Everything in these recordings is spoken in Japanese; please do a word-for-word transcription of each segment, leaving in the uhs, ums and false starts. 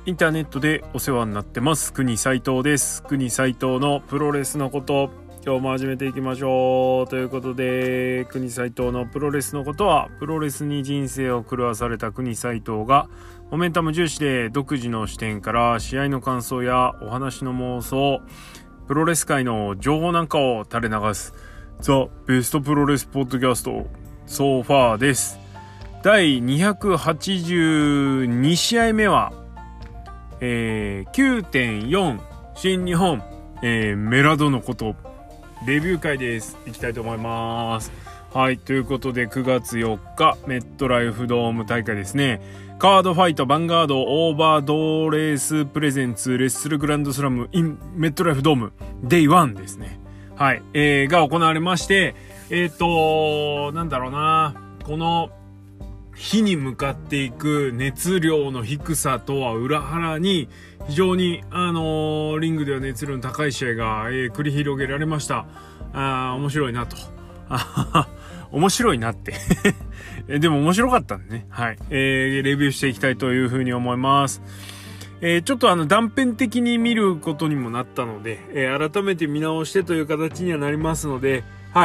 インターネットでお世話になってます国斉藤です。国斉藤のプロレスのこと、今日も始めていきましょうということで、国斉藤のプロレスのことは、プロレスに人生を狂わされた国斉藤がモメンタム重視で独自の視点から試合の感想やお話の妄想、プロレス界の情報なんかを垂れ流すザ・ベストプロレスポッドキャストソファーです。だいにひゃくはちじゅうに試合目はえー、きゅうてんよん 新日本、えー、メラドのことレビュー会です。いきたいと思います。はい、ということでくがつよっかメットライフドーム大会ですね。カードファイトヴァンガードオーバードレースプレゼンツレッスルグランドスラム in メットライフドームデイワンですね。はい、えー、が行われまして、えっとなんだろうな、この火に向かっていく熱量の低さとは裏腹に非常にあのー、リングでは熱量の高い試合が、えー、繰り広げられました。あー面白いなとあ面白いなってでも面白かったんでね、はい、えー、レビューしていきたいというふうに思います。えー、ちょっとあの断片的に見ることにもなったので、えー、改めて見直してという形にはなりますので、はい、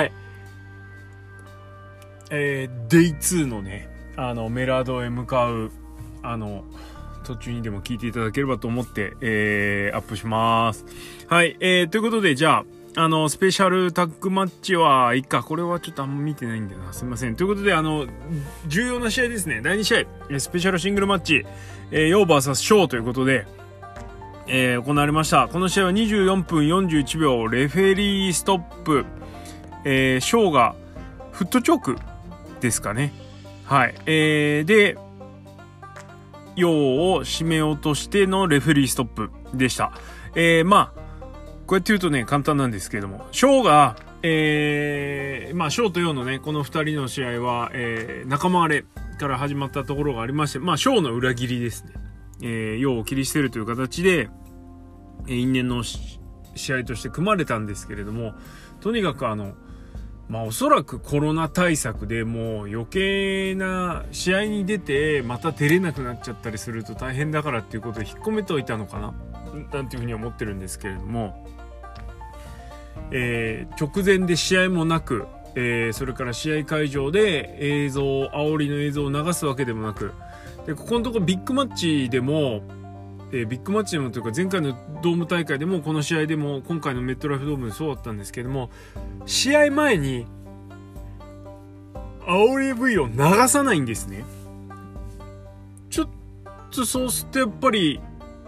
えー、デイツーのねあのメラドへ向かうあの途中にでも聞いていただければと思って、えー、アップします。はい、えー、ということで、じゃああのスペシャルタッグマッチはいいか、これはちょっとあんま見てないんだよな、すみません。ということで、あの重要な試合ですね。だいに試合スペシャルシングルマッチ、えー、ヨー ブイエス ショーということで、えー、行われました。この試合はにじゅうよんぷんよんじゅういちびょうレフェリーストップ、えー、ショーがフットチョークですかね。はい、えー、でヨウを締め落としてのレフェリーストップでした。えー、まあこうやって言うとね簡単なんですけれども、ショウが、えー、まあショウとヨウのねこのふたりの試合は、えー、仲間割れから始まったところがありまして、まあショウの裏切りですね。えー、ヨウを切り捨てるという形で、えー、因縁の試合として組まれたんですけれども、とにかくあのまあおそらくコロナ対策でもう余計な試合に出てまた出れなくなっちゃったりすると大変だからっていうことを引っ込めておいたのかななんていうふうに思ってるんですけれども、えー、直前で試合もなく、えー、それから試合会場で映像煽りの映像を流すわけでもなく、でここのところビッグマッチでもえー、ビッグマッチでもというか前回のドーム大会でもこの試合でも今回のメットライフドームでそうだったんですけども、試合前に煽り ブイ を流さないんですね。ちょっとそうするとやっぱり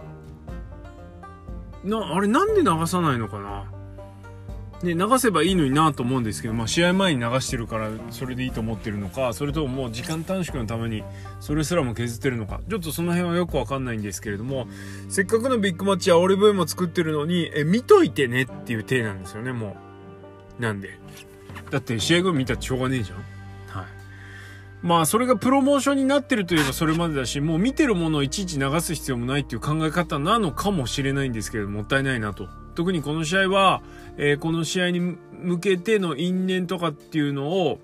なあれなんで流さないのかな、ね、流せばいいのになと思うんですけど、まあ、試合前に流してるからそれでいいと思ってるのか、それとももう時間短縮のためにそれすらも削ってるのか、ちょっとその辺はよくわかんないんですけれども、せっかくのビッグマッチはオリブオイルも作ってるのにえ見といてねっていう体なんですよね。もうなんでだって試合後見たってしょうがねえじゃん。はい、まあそれがプロモーションになってるといえばそれまでだし、もう見てるものをいちいち流す必要もないっていう考え方なのかもしれないんですけれども、もったいないなと。特にこの試合は、えー、この試合に向けての因縁とかっていうのを、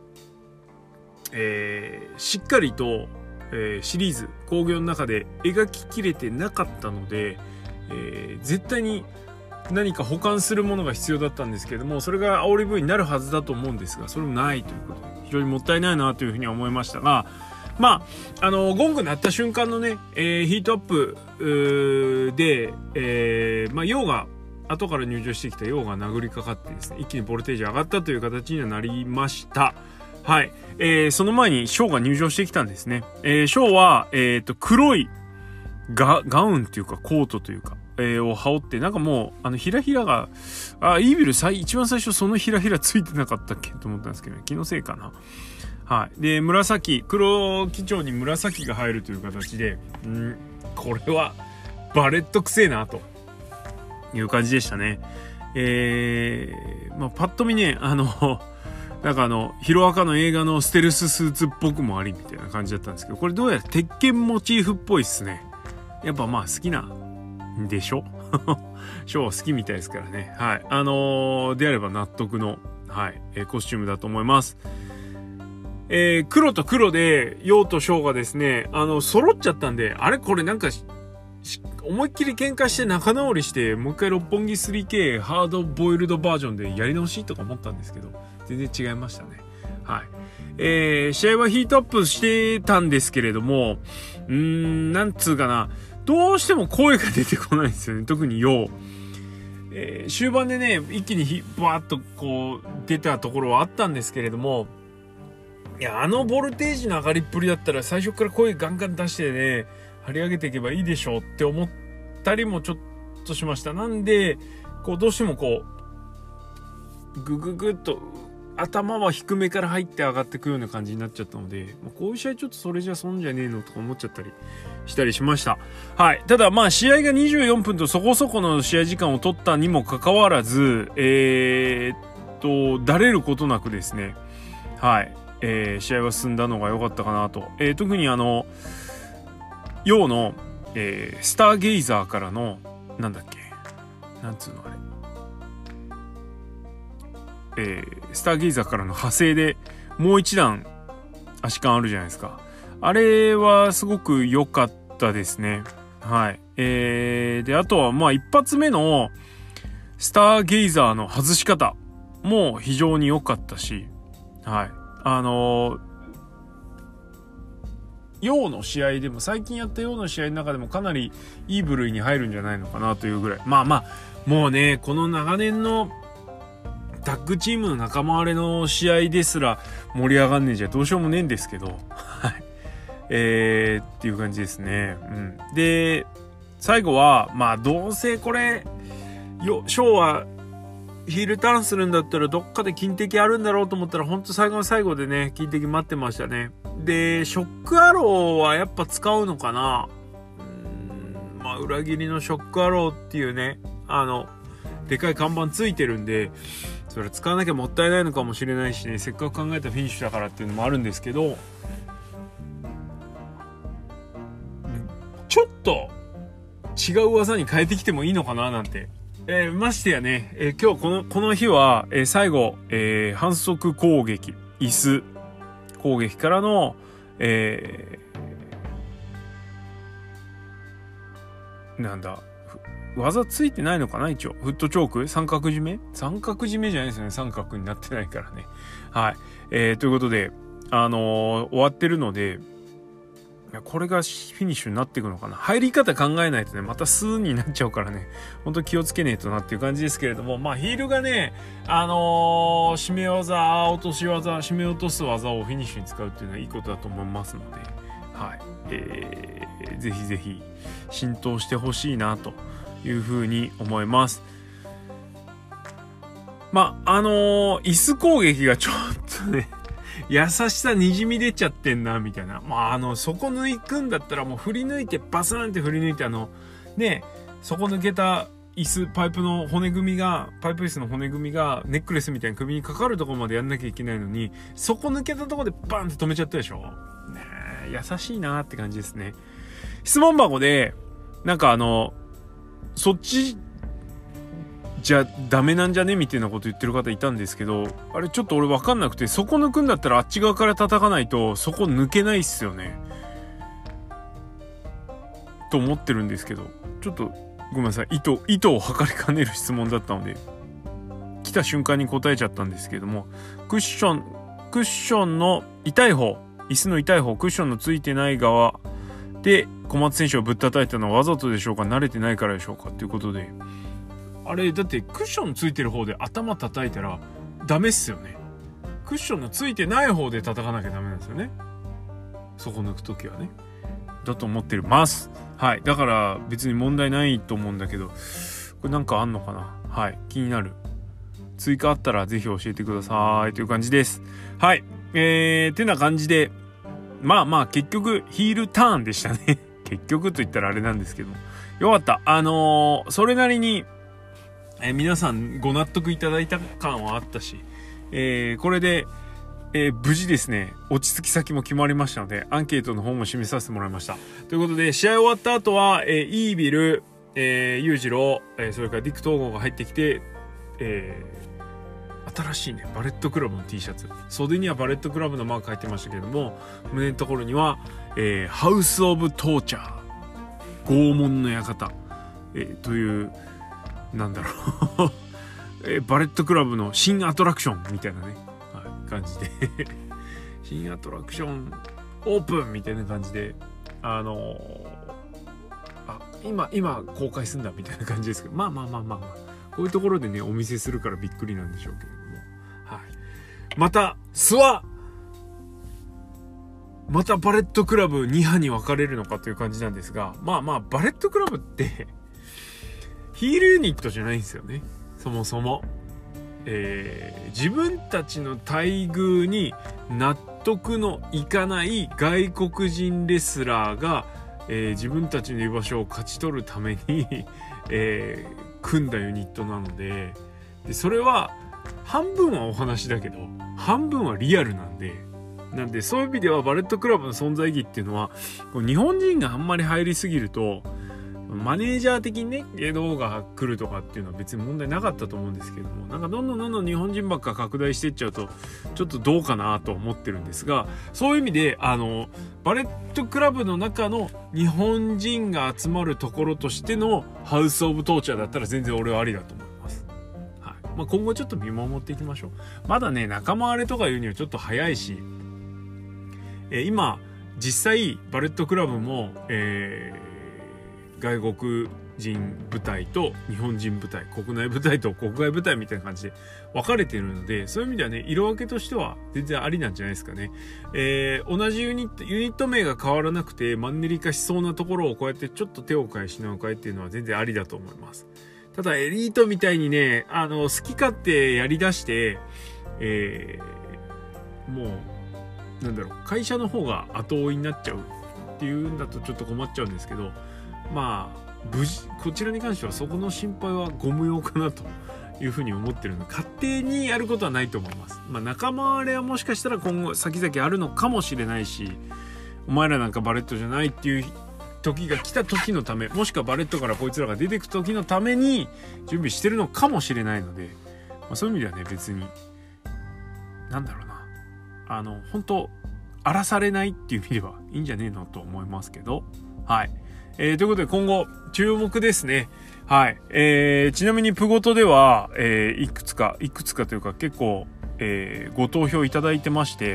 えー、しっかりと、えー、シリーズ興行の中で描ききれてなかったので、えー、絶対に何か補完するものが必要だったんですけれども、それが煽り ブイ になるはずだと思うんですが、それもないということで非常にもったいないなというふうには思いましたが、まああのゴング鳴った瞬間のね、えー、ヒートアップで、えー、まあヨウが後から入場してきたヨウが殴りかかってですね、一気にボルテージ上がったという形にはなりました。はい、えー、その前にショウが入場してきたんですね。えー、ショウは、えー、と黒いガ、ガウンっていうかコートというか、えー、を羽織って、なんかもうあのひらひらがあイービル最一番最初そのひらひらついてなかったっけと思ったんですけど、ね、気のせいかな。はい、で紫黒基調に紫が入るという形で、んこれはバレットくせえなという感じでしたね。えー、まあパッと見ね、あのなんかあのヒロアカの映画のステルススーツっぽくもありみたいな感じだったんですけど、これどうやら鉄拳モチーフっぽいっすね。やっぱまあ好きなんでしょショーは好きみたいですからね。はい、あのー、であれば納得の、はい、えー、コスチュームだと思います。えー、黒と黒でヨウとショーがですね、あの揃っちゃったんで、あれこれなんか思いっきり喧嘩して仲直りしてもう一回六本木 スリーケー ハードボイルドバージョンでやり直しとか思ったんですけど、全然違いましたね。はい。えー、試合はヒートアップしてたんですけれども、うーん、なんつうかな、どうしても声が出てこないんですよね。特によう。えー、終盤でね、一気にひバーッとこう出たところはあったんですけれども、いや、あのボルテージの上がりっぷりだったら最初から声ガンガン出してね、張り上げていけばいいでしょうって思ったりもちょっとしました。なんで、こうどうしてもこう、グググッと、頭は低めから入って上がってくるような感じになっちゃったので、こういう試合ちょっとそれじゃ損じゃねえのとか思っちゃったりしたりしました。はい。ただまあ試合がにじゅうよんぷんとそこそこの試合時間を取ったにもかかわらず、えー、っと、だれることなくですね、はい、えー、試合は進んだのが良かったかなと。えー、特にあの、ヨウの、えー、スターゲイザーからの、なんだっけ、なんつうのあれ。えー、スターゲイザーからの派生でもう一段足感あるじゃないですか。あれはすごく良かったですね。はい。えー、で、あとはまあ一発目のスターゲイザーの外し方も非常に良かったし、はい。あのー、ヨウの試合でも、最近やったヨウの試合の中でもかなりいい部類に入るんじゃないのかなというぐらい。まあまあ、もうね、この長年のタッグチームの仲間割れの試合ですら盛り上がんねえじゃどうしようもねえんですけど、はい。えー、っていう感じですね。うん。で、最後は、まあどうせこれ、よ、ショーはヒールターンするんだったらどっかで金敵あるんだろうと思ったら、ほんと最後の最後でね、金敵待ってましたね。で、ショックアローはやっぱ使うのかな？うーん、まあ裏切りのショックアローっていうね、あの、でかい看板ついてるんで、それ使わなきゃもったいないのかもしれないしね、せっかく考えたフィニッシュだからっていうのもあるんですけど、ちょっと違う技に変えてきてもいいのかななんて。えー、ましてやね、えー、今日この、この日は、えー、最後、えー、反則攻撃、椅子攻撃からの、えー、なんだ、技ついてないのかな一応。フットチョーク三角締め三角締めじゃないですよね。三角になってないからね。はい。えー、ということで、あのー、終わってるので、これがフィニッシュになっていくのかな。入り方考えないとね、また数になっちゃうからね、ほんと気をつけねえとなっていう感じですけれども、まあヒールがね、あのー、締め技、落とし技、締め落とす技をフィニッシュに使うっていうのはいいことだと思いますので、はい。えー、ぜひぜひ浸透してほしいなというふうに思います。まあ、あのー、椅子攻撃がちょっとね、優しさにじみ出ちゃってんなみたいな。まああの底抜くんだったらもう振り抜いてバスンって振り抜いて、あのね、底抜けた椅子パイプの骨組みがパイプ椅子の骨組みがネックレスみたいに首にかかるところまでやんなきゃいけないのに、底抜けたところでバンって止めちゃったでしょ。ねえ、優しいなって感じですね。質問箱でなんかあのそっちじゃダメなんじゃねみたいなこと言ってる方いたんですけど、あれちょっと俺分かんなくて、そこ抜くんだったらあっち側から叩かないとそこ抜けないっすよねと思ってるんですけど、ちょっとごめんなさい、意図意図を測りかねる質問だったので来た瞬間に答えちゃったんですけども、クッションクッションの痛い方、椅子の痛い方、クッションのついてない側で小松選手をぶったたいたのはわざとでしょうか、慣れてないからでしょうかということで、あれだってクッションついてる方で頭叩いたらダメっすよね。クッションのついてない方で叩かなきゃダメなんですよね、そこ抜くときはね。だと思ってます。はい。だから別に問題ないと思うんだけど、これなんかあんのかな。はい。気になる。追加あったらぜひ教えてくださいという感じです。はい。えー、てな感じで、まあまあ結局ヒールターンでしたね。結局と言ったらあれなんですけども。よかった。あのー、それなりにえー、皆さんご納得いただいた感はあったし、えー、これで、えー、無事ですね、落ち着き先も決まりましたので、アンケートの方も示させてもらいました。ということで、試合終わった後は、えー、イービル、えー、ユージロー、えー、それからディック・トーゴが入ってきて、えー、新しいね、バレットクラブの T シャツ。袖にはバレットクラブのマーク入ってましたけれども、胸のところには、えー、ハウス・オブ・トーチャー。 拷問の館、えー、というなんだろう、えー、バレットクラブの新アトラクションみたいなね、はい、感じで新アトラクションオープンみたいな感じで、あのー、あ今今公開するんだみたいな感じですけど、まあまあまあまあまあこういうところでねお見せするからびっくりなんでしょうけれども、はい、またスワまたバレットクラブに派に分かれるのかという感じなんですが、まあまあバレットクラブってヒールユニットじゃないんですよね、そもそも。えー、自分たちの待遇に納得のいかない外国人レスラーが、えー、自分たちの居場所を勝ち取るために、えー、組んだユニットなので、でそれは半分はお話だけど半分はリアルなんで、なんでそういう意味ではバレットクラブの存在意義っていうのは、こう日本人があんまり入りすぎるとマネージャー的にね芸能が来るとかっていうのは別に問題なかったと思うんですけども、なんかどんどんどんどん日本人ばっか拡大していっちゃうとちょっとどうかなと思ってるんですが、そういう意味であのバレットクラブの中の日本人が集まるところとしてのハウスオブトーチャーだったら全然俺はありだと思います。はい、まあ、今後ちょっと見守っていきましょう。まだね仲間割れとかいうにはちょっと早いし、えー、今実際バレットクラブも、えー外国人部隊と日本人部隊、国内部隊と国外部隊みたいな感じで分かれているので、そういう意味ではね色分けとしては全然ありなんじゃないですかね。えー、同じユニットユニット名が変わらなくてマンネリ化しそうなところをこうやってちょっと手を変え品を変えっていうのは全然ありだと思います。ただエリートみたいにねあの好き勝手やりだして、えー、もうなんだろう会社の方が後追いになっちゃうっていうんだとちょっと困っちゃうんですけど、まあ無事こちらに関してはそこの心配はご無用かなというふうに思ってるので、勝手にやることはないと思います。まあ仲間割れはもしかしたら今後先々あるのかもしれないし、お前らなんかバレットじゃないっていう時が来た時のため、もしくはバレットからこいつらが出てく時のために準備してるのかもしれないので、まあ、そういう意味ではね別になんだろうなあの本当荒らされないっていう意味ではいいんじゃねえのと思いますけど、はい。えー、ということで今後注目ですね。はい。えー、ちなみにプゴトでは、えー、いくつか、いくつかというか結構、えー、ご投票いただいてまして、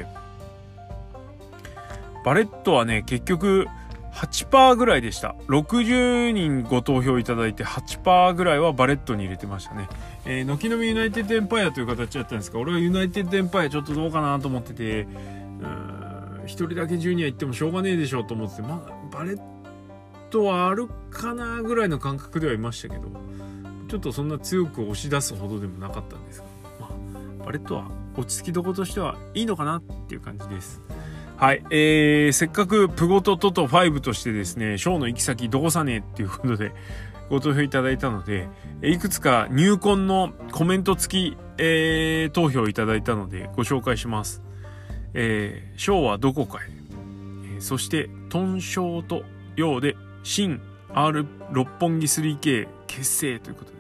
バレットはね、結局 はちパーセント ぐらいでした。ろくじゅうにんご投票いただいて はちパーセント ぐらいはバレットに入れてましたね。えー、軒並みユナイテッドエンパイアという形だったんですが、俺はユナイテッドエンパイアちょっとどうかなと思ってて、うーん、一人だけジュニア行ってもしょうがねえでしょと思ってて、まあ、バレットとはあるかなぐらいの感覚ではいましたけど、ちょっとそんな強く押し出すほどでもなかったんですが、まあ、バレットは落ち着きどころとしてはいいのかなっていう感じです。はい、えー、せっかくプゴトトトごとしてですね、ショーの行き先どこさねえっていうことでご投票いただいたので、いくつか入魂のコメント付き、えー、投票いただいたのでご紹介します。えー、ショーはどこかへ、えー、そしてトンショーとようで新 R 六本木 スリーケー 結成ということで、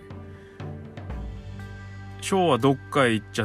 ショーはどっかへ行っちゃって、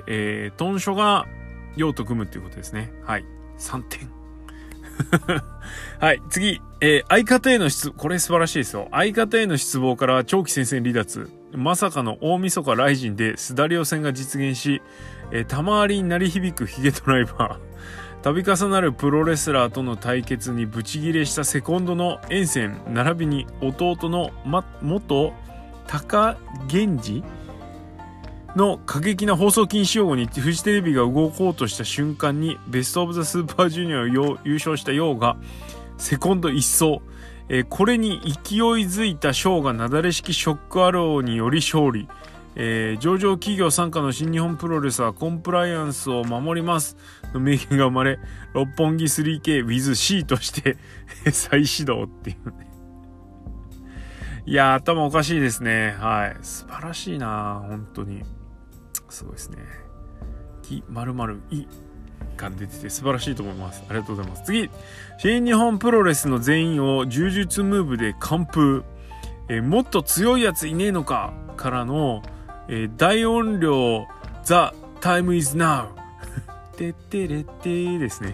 えー、トンショがヨウと組むっていうことですね。はい、さんてんはい、次、えー、相方への失これ素晴らしいですよ。相方への失望から長期戦線離脱、まさかの大晦日ライジンでスダリオ戦が実現し、えー、たまわりに鳴り響くヒゲドライバー、度重なるプロレスラーとの対決にブチギレしたセコンドのエンセン並びに弟の、ま、元高源氏の過激な放送禁止用語にフジテレビが動こうとした瞬間にベストオブザスーパージュニアを優勝したヨウがセコンド一掃、えー、これに勢いづいたショーがなだれ式ショックアローにより勝利、えー、上場企業傘下の新日本プロレスはコンプライアンスを守りますの名言が生まれ、六本木 スリーケー with C として再始動っていうね。いやー頭おかしいですね。はい、素晴らしいな本当にすごいですね。き〇〇いが出てて素晴らしいと思います。ありがとうございます。次、新日本プロレスの全員を柔術ムーブで完封、えー、もっと強いやついねえのかからの、えー、大音量 The time is now てってれってですね。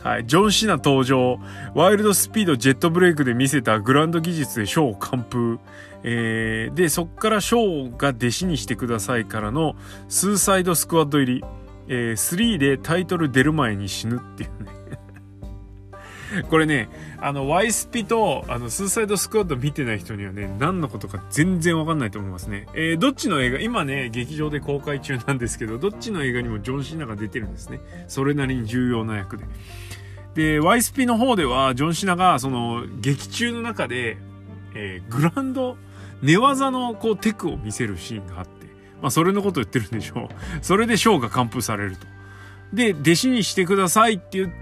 はい、ジョン・シナ登場。ワイルドスピードジェットブレイクで見せたグランド技術でショーを完封。えー、で、そっからショーが弟子にしてくださいからのスーサイドスクワッド入り。えー、スリーでタイトル出る前に死ぬっていうね。これね、あの、ワイスピと、あの、スーサイドスクワッド見てない人にはね、何のことか全然わかんないと思いますね。えー、どっちの映画、今ね、劇場で公開中なんですけど、どっちの映画にもジョン・シナが出てるんですね。それなりに重要な役で。で、ワイスピの方では、ジョン・シナが、その、劇中の中で、えー、グランド、寝技の、こう、テクを見せるシーンがあって、まあ、それのこと言ってるんでしょう。それでショーが完封されると。で、弟子にしてくださいって言って、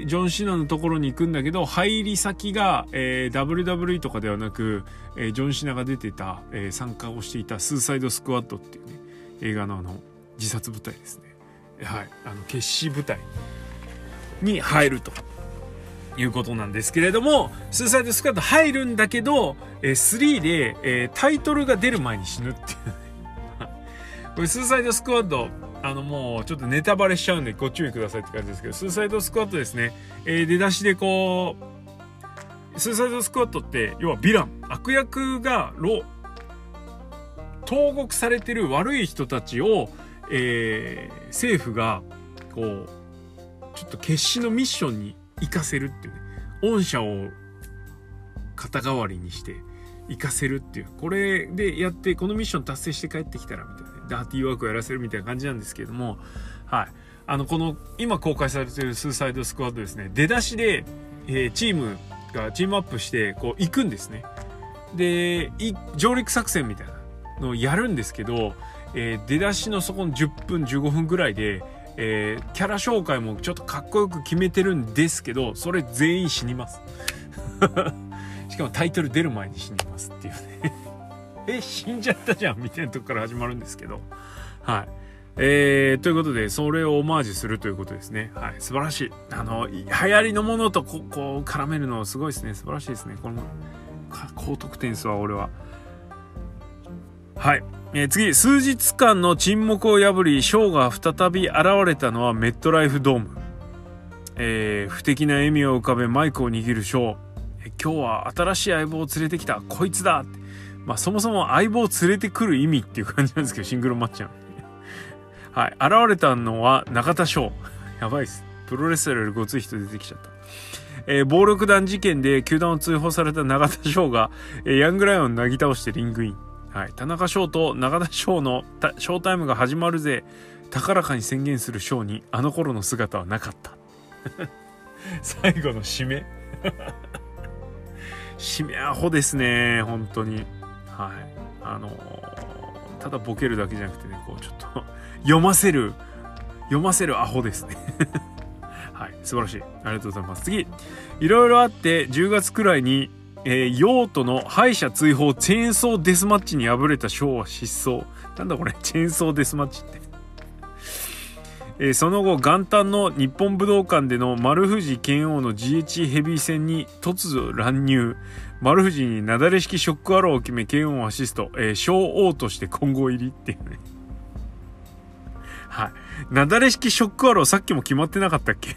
ジョン・シナのところに行くんだけど、入り先が、えー、ダブリューダブリューイー とかではなく、えー、ジョン・シナが出てた、えー、参加をしていたスーサイド・スクワッドっていうね、映画のあの、自殺部隊ですね。はい。あの、決死部隊に入るということなんですけれども、スーサイド・スクワッド入るんだけど、えー、スリーで、えー、タイトルが出る前に死ぬっていうね。これ、スーサイド・スクワッド、あのもうちょっとネタバレしちゃうんでご注意くださいって感じですけど、スーサイドスクワットですね、えー、出だしでこうスーサイドスクワットって要はヴィラン、悪役がロ投獄されてる悪い人たちを、えー、政府がこうちょっと決死のミッションに行かせるっていうね、御社を肩代わりにして行かせるっていう、これでやってこのミッション達成して帰ってきたらみたいな、ダーティーワークをやらせるみたいな感じなんですけれども、はい、あのこの今公開されているスーサイドスクワットですね、出だしで、えー、チームがチームアップしてこう行くんですね。で上陸作戦みたいなのをやるんですけど、えー、出だしのそこのじゅっぷんじゅうごふんぐらいで、えー、キャラ紹介もちょっとかっこよく決めてるんですけど、それ全員死にますしかもタイトル出る前に死にますっていうねえ、死んじゃったじゃんみたいなとこから始まるんですけど、はい。えー、ということで、それをオマージュするということですね。はい。素晴らしい。あの、流行りのものとこう、こう絡めるのすごいですね。素晴らしいですね。この、高得点数は俺は。はい。えー、次、数日間の沈黙を破り、ショーが再び現れたのはメットライフドーム。えー、不敵な笑みを浮かべマイクを握るショー。えー、今日は新しい相棒を連れてきた。こいつだって。まあそもそも相棒を連れてくる意味っていう感じなんですけど、シングルマッチなので。はい。現れたのは中田翔。やばいっす。プロレスラーよりごつい人出てきちゃった。えー、暴力団事件で球団を追放された中田翔が、えー、ヤングライオンをなぎ倒してリングイン。はい。田中翔と中田翔のショータイムが始まるぜ。高らかに宣言する翔にあの頃の姿はなかった。最後の締め。締めアホですね。本当に。はい。あのー、ただボケるだけじゃなくてね、こうちょっと読ませる、読ませるアホですね。はい。素晴らしい。ありがとうございます。次。いろいろあってじゅうがつくらいに、えー、ヨートの敗者追放チェーンソーデスマッチに敗れたショーは失踪。なんだこれ、チェーンソーデスマッチって。えー、その後元旦の日本武道館での丸藤拳王の ジーエイチ ヘビー戦に突如乱入。丸藤になだれ式ショックアローを決め拳王をアシスト、えー、小王として混合入りっていうね。はい。なだれ式ショックアローさっきも決まってなかったっけ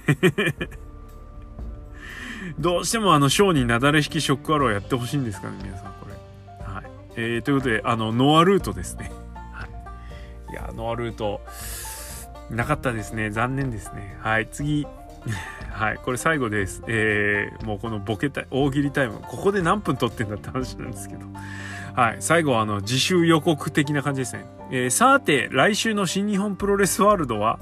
どうしてもあの小になだれ式ショックアローやってほしいんですかね、皆さんこれ。はい。えー、ということで、あの、ノアルートですね。はい。いや、ノアルート。なかったですね。残念ですね。はい。次。はい。これ最後です。えー、もうこのボケたい、大喜利タイム。ここで何分撮ってんだって話なんですけど。はい。最後はあの、自習予告的な感じですね。えー、さて、来週の新日本プロレスワールドは、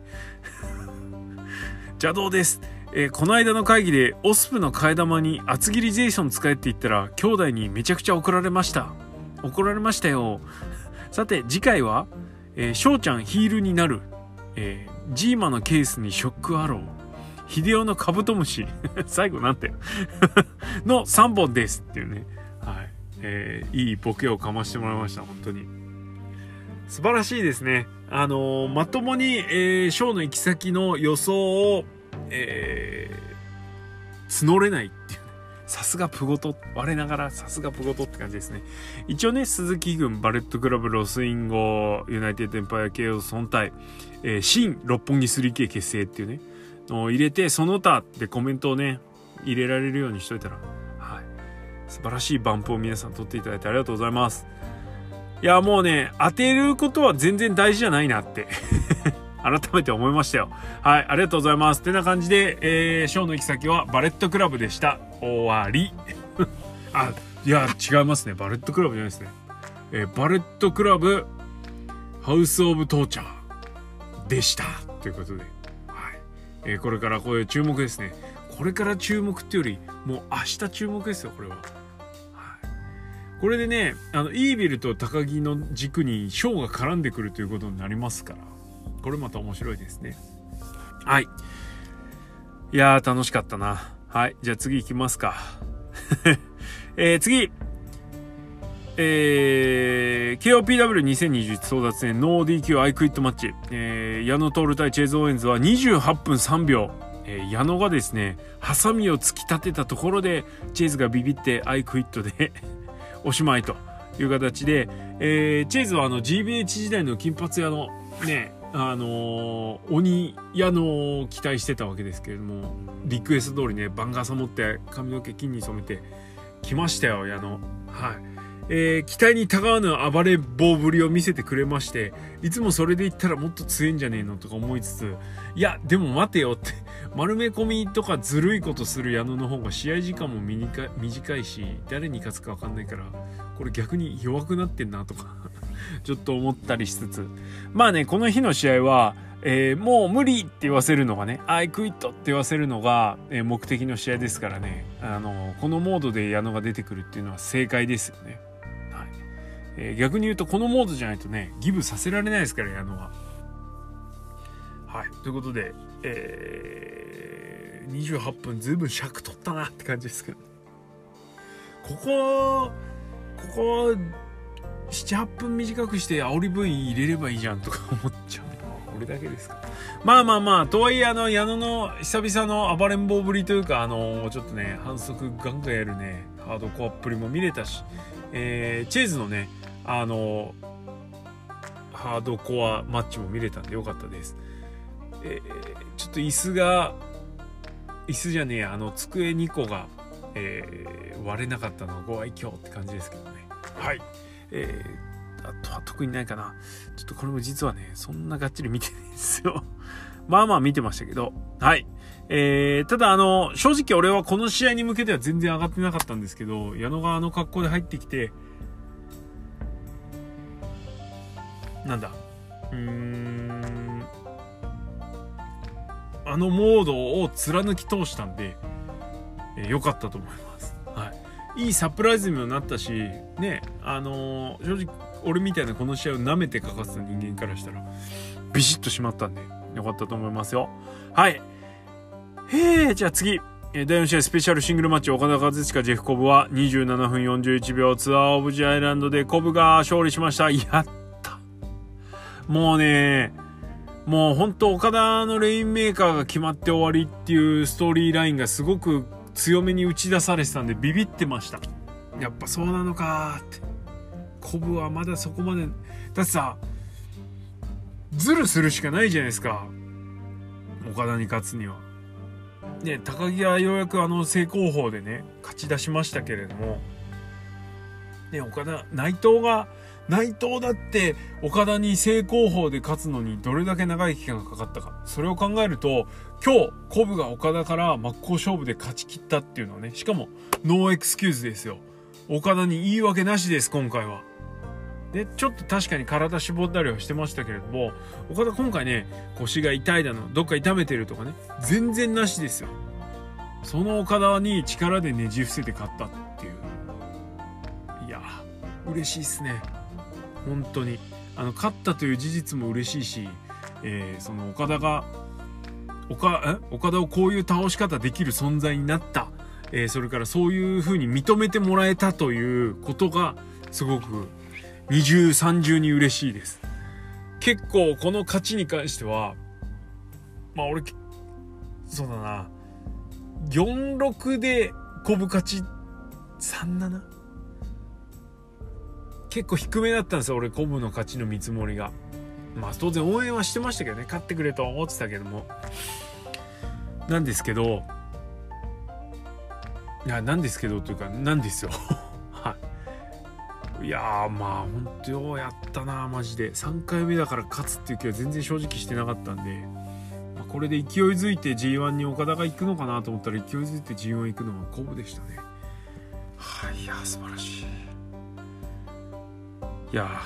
邪道です。えー、この間の会議で、オスプの替え玉に厚切りジェイソン使えって言ったら、兄弟にめちゃくちゃ怒られました。怒られましたよ。さて、次回は、えー、翔ちゃんヒールになる。えー、ジーマのケースにショックアロー、秀夫のカブトムシ最後なんてのさんぼんですっていうね、はい、えー、いいボケをかましてもらいました。本当に素晴らしいですね。あのー、まともに、えー、ショーの行き先の予想を、えー、募れないっていうね、さすがプゴト、我ながらさすがプゴトって感じですね。一応ね、鈴木軍、バレットクラブ、ロスインゴ、ユナイテッドエンパイア系を存退、えー、新六本木 スリーケー 結成っていうね。 を入れて、その他でコメントをね入れられるようにしといたら、はい、素晴らしいバンプを皆さん取っていただいてありがとうございます。いやもうね、当てることは全然大事じゃないなって改めて思いましたよ。はい、ありがとうございます。てな感じで、えー、ショーの行き先はバレットクラブでした。終わりあ、いや違いますね、バレットクラブじゃないですね、えー、バレットクラブハウスオブトーチャーでしたということで、はい、えー、これからこういう注目ですね。これから注目っていうよりもう明日注目ですよ、これは。はい、これでね、あのイービルと高木の軸にショーが絡んでくるということになりますから、これまた面白いですね。はい、いやー楽しかったな。はい、じゃあ次行きますか、えー、次えー、ケーオーピーダブリューにせんにじゅういち 争奪戦ノー ディーキュー アイクイットマッチ、えー、矢野徹対チェイズ・オーエンズはにじゅうはっぷんさんびょう、えー、矢野がですねハサミを突き立てたところでチェイズがビビってアイクイットでおしまいという形で、えー、チェイズはあの ジービーエイチ 時代の金髪屋のね、あのー、鬼矢野を期待してたわけですけれども、リクエスト通りねバンガサ持って髪の毛金に染めてきましたよ、矢野。はい、えー、期待にたがわぬ暴れん坊ぶりを見せてくれまして、いつもそれで言ったらもっと強いんじゃねえのとか思いつつ、いやでも待てよって丸め込みとかずるいことする矢野の方が試合時間も短いし、誰に勝つか分かんないからこれ逆に弱くなってんなとかちょっと思ったりしつつ、まあねこの日の試合は、えー、もう無理って言わせるのがね、アイクイットって言わせるのが、えー、目的の試合ですからね、あのこのモードで矢野が出てくるっていうのは正解ですよね。えー、逆に言うとこのモードじゃないとねギブさせられないですから、矢野は。はい、ということで、えー、にじゅうはっぷんずいぶん尺取ったなって感じですけど、ここここななはっぷん短くして煽り V 入れればいいじゃんとか思っちゃう。俺だけですか。まあまあまあとはいえ、あの矢野の久々の暴れん坊ぶりというか、あのちょっとね反則ガンガンやるねハードコアっぷりも見れたし、えー、チェイズのねあのハードコアマッチも見れたんでよかったです。えー、ちょっと椅子が椅子じゃねえあの机にこが、えー、割れなかったのはご愛嬌って感じですけどね。はい、えー、あとは特にないかな。ちょっとこれも実はねそんながっちり見てないんですよまあまあ見てましたけど、はい、えー、ただあの正直俺はこの試合に向けては全然上がってなかったんですけど、矢野があの格好で入ってきてなんだうーんあのモードを貫き通したんで良、えー、かったと思います。はい、いいサプライズにもなったしね、あのー、正直俺みたいなこの試合を舐めてかかせた人間からしたらビシッとしまったんで良かったと思いますよ。はい、へーじゃあ次だいよん試合スペシャルシングルマッチ、岡田和親ジェフコブはにじゅうななふんよんじゅういちびょうツアーオブジアイランドでコブが勝利しました。やっもうねもう本当岡田のレインメーカーが決まって終わりっていうストーリーラインがすごく強めに打ち出されてたんでビビってました。やっぱそうなのかって。コブはまだそこまでだってさズルするしかないじゃないですか、岡田に勝つにはね。高木はようやくあの正攻法でね勝ち出しましたけれどもね、岡田内藤が内藤だって岡田に正攻法で勝つのにどれだけ長い期間がかかったか、それを考えると今日コブが岡田から真っ向勝負で勝ち切ったっていうのはね、しかもノーエクスキューズですよ。岡田に言い訳なしです今回は。でちょっと確かに体絞ったりはしてましたけれども、岡田今回ね腰が痛いだのどっか痛めてるとかね全然なしですよ。その岡田に力でねじ伏せて勝ったっていう、いや嬉しいっすね本当に。あの勝ったという事実も嬉しいし、えー、その岡田が岡え岡田をこういう倒し方できる存在になった、えー、それからそういう風に認めてもらえたということがすごく二重三重に嬉しいです。結構この勝ちに関してはまあ俺そうだなよんろくでコブ勝ちさんなな結構低めだったんですよ俺コブの勝ちの見積もりが。まあ当然応援はしてましたけどね、勝ってくれとは思ってたけども、 なんですけど、いやなんですけどというかなんですよはい、いやーまあ本当ようやったなマジで。さんかいめだから勝つっていう気は全然正直してなかったんで、まあ、これで勢いづいて ジーワン に岡田が行くのかなと思ったら、勢いづいて ジーワン 行くのはコブでしたね。はい、いや素晴らしい。いや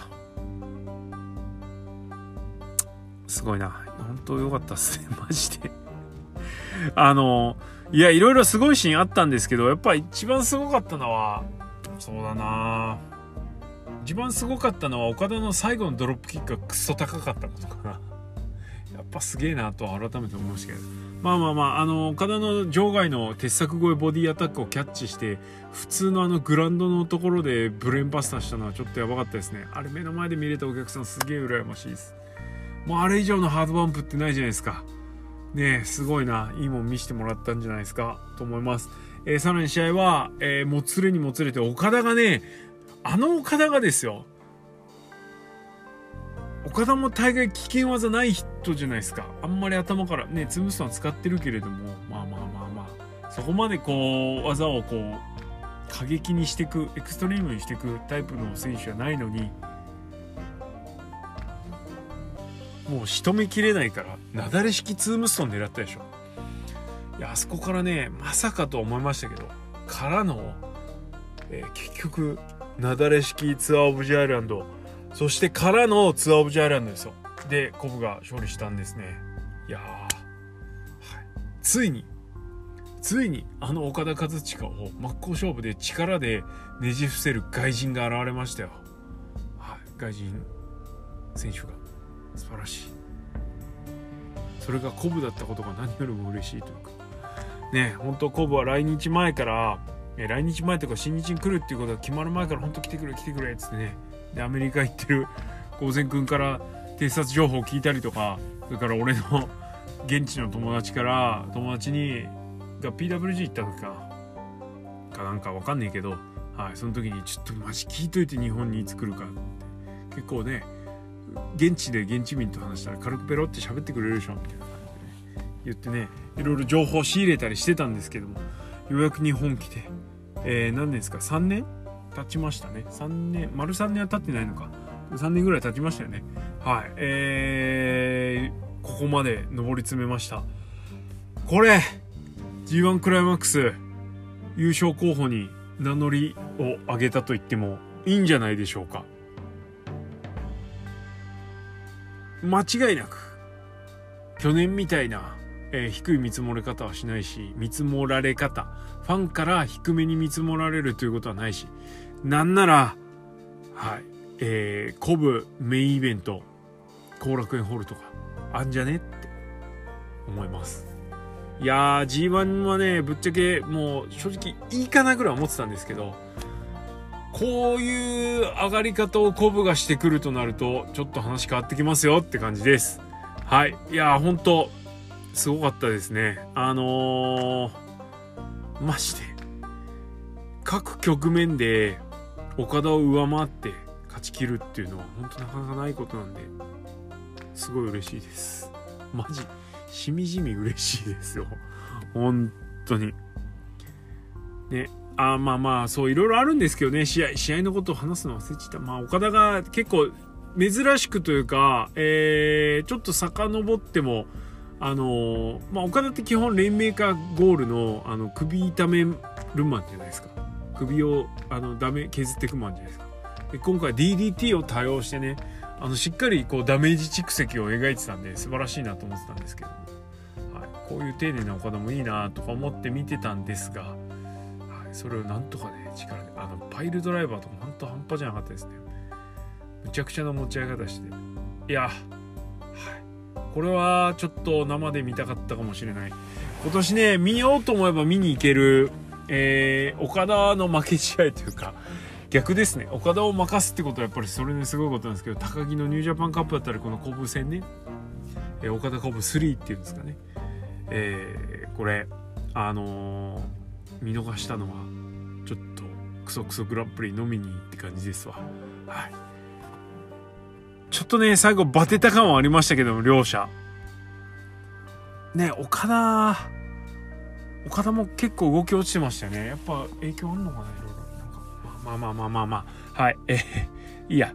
すごいな、本当良かったっすねマジであのいやいろいろすごいシーンあったんですけど、やっぱ一番すごかったのは、そうだな一番すごかったのは岡田の最後のドロップキックがクソ高かったことかなやっぱすげえなとは改めて思いましたけど、まあまあまあ、あの岡田の場外の鉄柵越えボディアタックをキャッチして普通のあのグラウンドのところでブレーンバスターしたのはちょっとやばかったですね。あれ目の前で見れたお客さんすげえ羨ましいです。もうあれ以上のハードバンプってないじゃないですかね。えすごいないいもん見せてもらったんじゃないですかと思います。えー、さらに試合は、えー、もつれにもつれて岡田がね、あの岡田がですよ、岡田も大概危険技ない人じゃないですか。あんまり頭からねツームストン使ってるけれども、まあまあまあまあそこまでこう技をこう過激にしていく、エクストリームにしていくタイプの選手はないのに、もう仕留めきれないからなだれ式ツームストン狙ったでしょ。いやあそこからねまさかと思いましたけど、からの、えー、結局なだれ式ツアーオブジャイランド、そしてからのツアーオブジャイランドですよ。でコブが勝利したんですね。いやー、はい、ついについにあの岡田和親を真っ向勝負で力でねじ伏せる外人が現れましたよ。はい、外人選手が素晴らしい。それがコブだったことが何よりも嬉しいというかね。本当コブは来日前からえ来日前とか新日に来るっていうことが決まる前から本当来てくれ来てくれっつってね、でアメリカ行ってるゴーゼン君から偵察情報を聞いたりとか、それから俺の現地の友達から友達にが ピーダブリュージー 行った時かかなんか分かんないけど、はい、その時にちょっとマジ聞いといて日本にいつ来るかって結構ね、現地で現地民と話したら軽くペロって喋ってくれるでしょみたいな感じで、ね、言ってね、いろいろ情報を仕入れたりしてたんですけども、ようやく日本来て、えー、何年ですか、さんねん経ちましたね。さんねん丸さんねんは経ってないのか、さんねんぐらい経ちましたよね。はい、えー、ここまで上り詰めました。これ ジーワン クライマックス優勝候補に名乗りを上げたと言ってもいいんじゃないでしょうか。間違いなく去年みたいな、えー、低い見積もれ方はしないし、見積もられ方ファンから低めに見積もられるということはないし、なんならはいえー、コブメインイベント後楽園ホールとかあんじゃねって思います。いやー ジーワン はねぶっちゃけもう正直いいかなぐらい思ってたんですけど、こういう上がり方をコブがしてくるとなるとちょっと話変わってきますよって感じです。はい、いやー本当すごかったですね。あのー、マジで各局面で岡田を上回って勝ち切るっていうのは本当なかなかないことなんで、すごい嬉しいです。マジしみじみ嬉しいですよ本当にね。あまあまあそういろいろあるんですけどね、試合試合のことを話すの忘れちゃった。まあ岡田が結構珍しくというか、えー、ちょっと遡ってもあのー、まあ岡田って基本レインメーカーゴールのあの首痛めるマンじゃないですか。首をあのダメ削っていくマンじゃないですか。で今回 ディーディーティー を多用してね、あのしっかりこうダメージ蓄積を描いてたんで素晴らしいなと思ってたんですけど、はい、こういう丁寧な岡田もいいなとか思って見てたんですが、はい、それをなんとかね力で、あのパイルドライバーとか本当半端じゃなかったですね。むちゃくちゃな持ち上げ方して、いや、はい、これはちょっと生で見たかったかもしれない。今年ね見ようと思えば見に行ける、えー、岡田の負け試合というか逆ですね。岡田を任すってことはやっぱりそれですごいことなんですけど、高木のニュージャパンカップだったりこのコブ戦ね、えー、岡田コブスリーっていうんですかね、えー、これあのー、見逃したのはちょっとクソクソグランプリ飲みにって感じですわ。はい、ちょっとね最後バテた感はありましたけども、両者ね岡田岡田も結構動き落ちてましたよね。やっぱ影響あるのかな、いろいろ。なんかまあまあまあまあまあはい、えー、いいや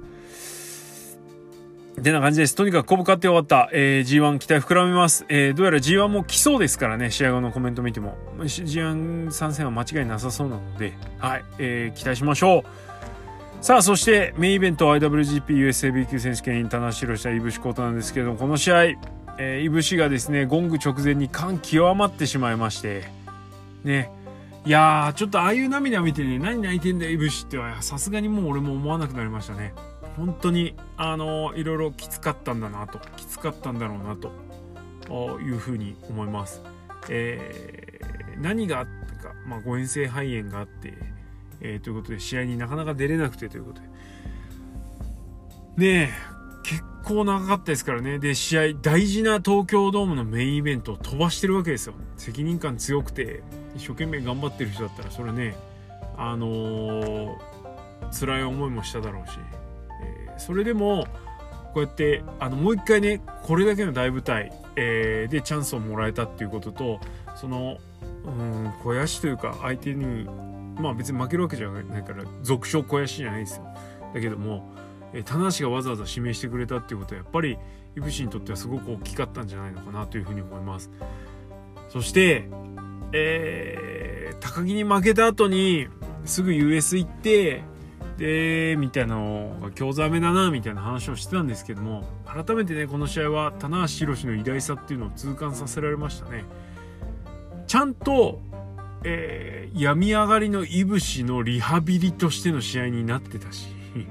ってな感じです。とにかくコブ勝って終わった、えー、ジーワン 期待膨らみます、えー、どうやら ジーワン も来そうですからね。試合後のコメント見ても ジーワン 参戦は間違いなさそうなので、はい、えー、期待しましょう。さあ、そしてメインイベント アイダブリュージーピー ユーエスエービー 級選手権棚橋宏対井伏浩太なんですけど、この試合、えー、井伏がですねゴング直前に感極まってしまいましてね。いやーちょっとああいう涙見てね、何泣いてんだよ井伏ってはさすがにもう俺も思わなくなりましたね。本当にあのいろいろきつかったんだなときつかったんだろうなというふうに思います。えー、何があったか、まあ、誤嚥性肺炎があって、えー、ということで試合になかなか出れなくてということでねえ結構長かったですからね。で試合大事な東京ドームのメインイベントを飛ばしてるわけですよ。責任感強くて一生懸命頑張ってる人だったらそれねあのー、辛い思いもしただろうし、えー、それでもこうやってあのもう一回ねこれだけの大舞台、えー、でチャンスをもらえたっていうことと、そのうん肥やしというか相手にまあ別に負けるわけじゃないから俗称肥やしじゃないですよ。だけども、えー、棚橋がわざわざ指名してくれたっていうことはやっぱり井伏にとってはすごく大きかったんじゃないのかなというふうに思います。そしてえー、高木に負けた後にすぐ ユーエス 行ってでみたいなのが興ざめだなみたいな話をしてたんですけども、改めてねこの試合は棚橋宏の偉大さっていうのを痛感させられましたね。ちゃんと、えー、病み上がりの井伏のリハビリとしての試合になってたし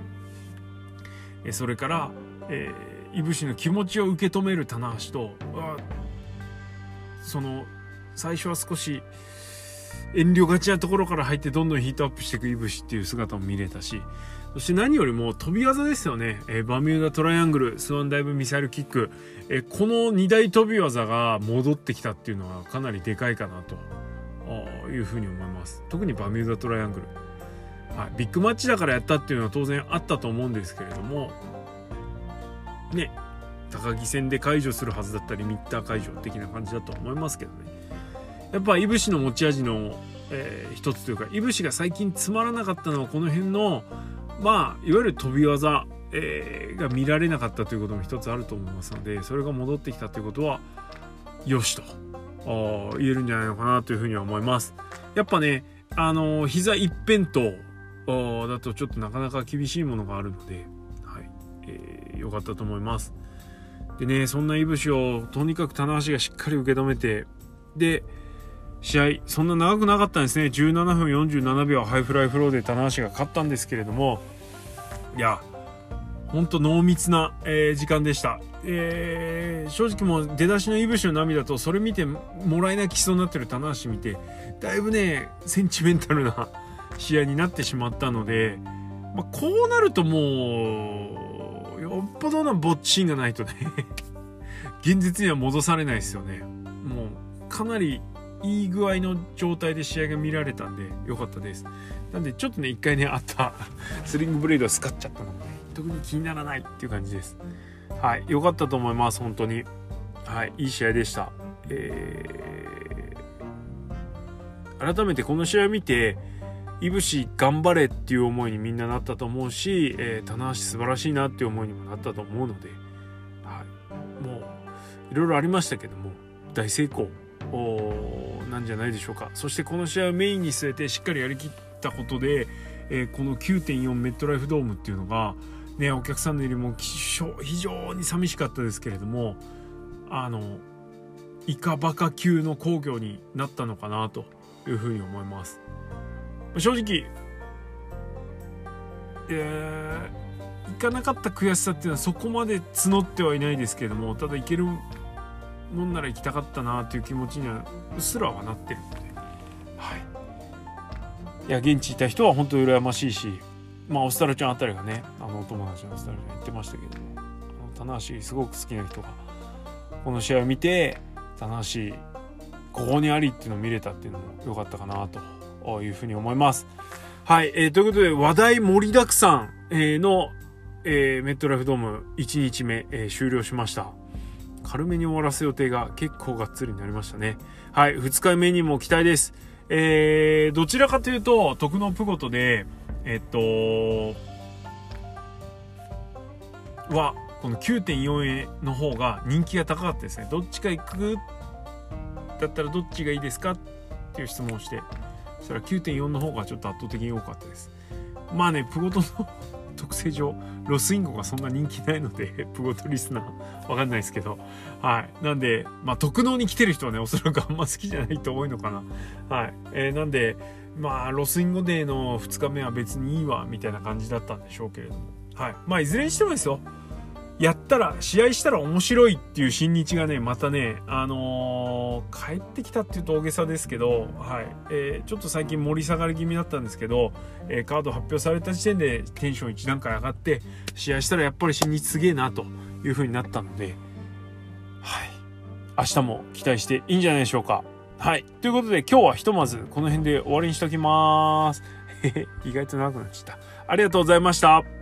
それから、えー、井伏の気持ちを受け止める棚橋とその最初は少し遠慮がちなところから入ってどんどんヒートアップしていく井伏っていう姿も見れたし、そして何よりも飛び技ですよね。えー、バミューダトライアングル、スワンダイブミサイルキック、えー、このに大飛び技が戻ってきたっていうのはかなりでかいかなというふうに思います。特にバミューダトライアングル、はい、ビッグマッチだからやったっていうのは当然あったと思うんですけれどもね、高木戦で解除するはずだったリミッター解除的な感じだと思いますけどね。やっぱ井伏の持ち味の、えー、一つというか、井伏が最近つまらなかったのはこの辺のまあいわゆる飛び技、えー、が見られなかったということも一つあると思いますので、それが戻ってきたということはよしと言えるんじゃないのかなというふうには思います。やっぱねあの膝一辺倒だとちょっとなかなか厳しいものがあるので、はいえー、よかったと思います。でね、そんな井伏をとにかく棚橋がしっかり受け止めて、で試合そんな長くなかったんですね。じゅうななふんよんじゅうななびょうハイフライフローで棚橋が勝ったんですけれども、いやほんと濃密な、えー、時間でした。えー、正直もう出だしの井伏の涙とそれ見てもらい泣きしそうになってる棚橋見てだいぶねセンチメンタルな試合になってしまったので、まあ、こうなるともうよっぽどなぼっちシーンがないとね現実には戻されないですよね。もうかなりいい具合の状態で試合が見られたんで良かったです。なんでちょっとね一回ねあったスリングブレードを使っちゃったのもね特に気にならないっていう感じです。はい良かったと思います本当に。はいいい試合でした。えー、改めてこの試合を見て井伏頑張れっていう思いにみんななったと思うし、えー、棚橋素晴らしいなっていう思いにもなったと思うので、はい、もういろいろありましたけども大成功なんじゃないでしょうか。そしてこの試合をメインに据えてしっかりやりきったことで、えー、この きゅうてんよん メットライフドームっていうのがねお客さんのよりも非常に寂しかったですけれども、あのイカバカ級の興行になったのかなというふうに思います。正直、えー、いかなかった悔しさっていうのはそこまで募ってはいないですけれども、ただいけるもんなら行きたかったなという気持ちにはうっすらはなってるので、はい、いや現地いた人は本当に羨ましいし、まあオスタルちゃんあたりがねあのお友達のオスタルちゃん言ってましたけども、あの棚橋すごく好きな人がこの試合を見て棚橋ここにありっていうのを見れたっていうのも良かったかなというふうに思います。はい、えー、ということで話題盛りだくさん、えー、の、えー、メットライフドームいちにちめ、えー、終了しました。 軽めに終わらす予定が結構がっつりになりましたね。はい、ふつかめにも期待です。えー、どちらかというと徳のプゴトでえっとはこの きゅうてんよん 円の方が人気が高かったですね。どっちか行くだったらどっちがいいですかっていう質問をして、そしたら きゅうてんよん の方がちょっと圧倒的に多かったです。まあね、プゴトの特性上ロスインゴがそんな人気ないのでプゴトリスナーわかんないですけど、はい、なんでまあ特納に来てる人はねおそらくあんま好きじゃない人多いのかな。はい、えー、なんでまあロスインゴデーのふつかめは別にいいわみたいな感じだったんでしょうけれども、はい、まあいずれにしてもですよ、やったら試合したら面白いっていう新日がねまたねあのー、帰ってきたっていうと大げさですけど、はい、えー、ちょっと最近盛り下がり気味だったんですけど、えー、カード発表された時点でテンション一段階上がって試合したらやっぱり新日すげえなという風になったので、はい、明日も期待していいんじゃないでしょうか。はい、ということで今日はひとまずこの辺で終わりにしときます。意外と長くなっちゃった。ありがとうございました。